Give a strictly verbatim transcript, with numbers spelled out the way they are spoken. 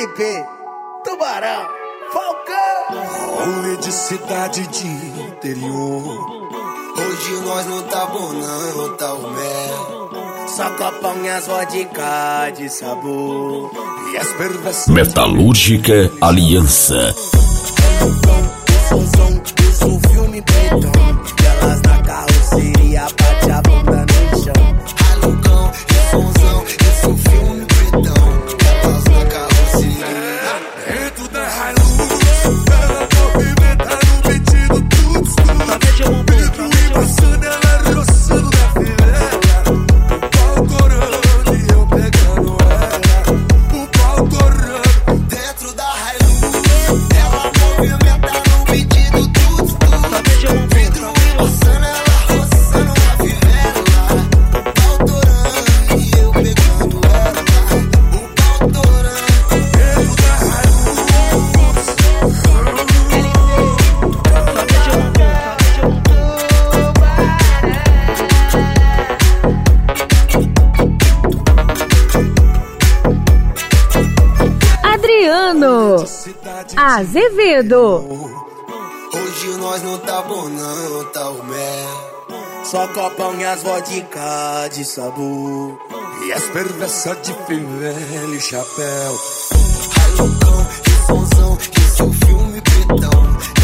Felipe, Tubarão, Falcão. Rolê de cidade de interior. Hoje nós não tá bom não, tá o mel. Só copão e as vodka de sabor. E as perversas. Metalúrgica Aliança. Uso o filme pretão. Elas na carroceria, bate a bunda no chão. Alucão e sonzão, esse o filme pretão. Elas na carroceria. Dentro da Hilux, ela movimenta no metido tudo escuro. Pedro e maçã, ela roçando na fileira. O pau torando e eu pegando ela. O pau torando. Dentro da Hilux, ela movimenta no metido tudo escuro. Pedro e maçã, ela roçando na fileira. O pau torando e eu pegando ela. O pau torando. Dentro da Hilux. Adriano Azevedo. Hoje nós não tá bom não, tá o mel. Só copão e as vodka de sabor. E as perversas de fivela e chapéu. Alucão e sonzão, esse é o filme pretão.